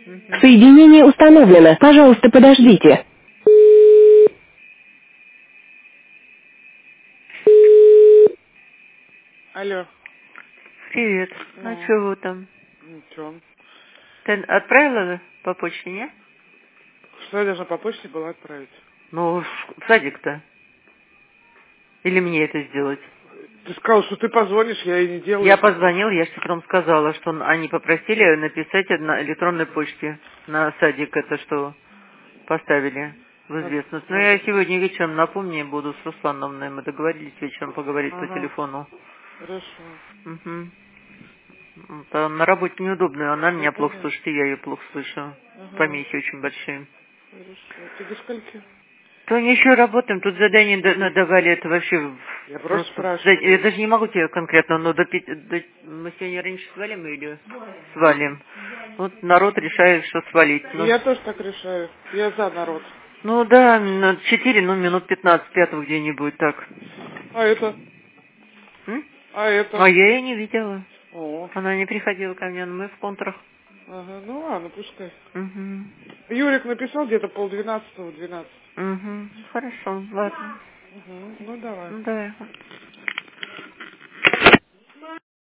Угу. Соединение установлено. Пожалуйста, подождите. Алло. Привет. А Ну, чего там? ничего. Ты отправила по почте, не? Что я должна по почте была отправить? Ну, в садик-то. Или мне это сделать? Ты сказал, что ты позвонишь, я и не делаю Я пока. позвонил, я же потом сказала, что они попросили написать на электронной почте на садик это, что поставили в известность. Но я сегодня вечером напомню, буду с Руслановной, мы договорились вечером поговорить по Ага, телефону. хорошо. Угу. На работе неудобно, она Ну, меня плохо понятно. слышит, и я ее плохо слышу. Ага, Помехи очень большие. хорошо. Ты до скольки? То не еще работаем, тут задание надавали, это вообще Я просто просто... Я спрашиваю. даже не могу тебе конкретно, но мы сегодня раньше свалим или свалим? Вот народ решает, что свалить. И я тоже так решаю. Я за народ. Ну да, на 4, ну минут 15, 5 где-нибудь так. А это? М? А это? А я ее не видела. О, Она не приходила ко мне, но мы в контрах. ага, ну ладно, пускай. Угу. Юрик написал где-то 11:30, 12. Угу. Хорошо, ладно. Угу, ну давай. Ну, давай.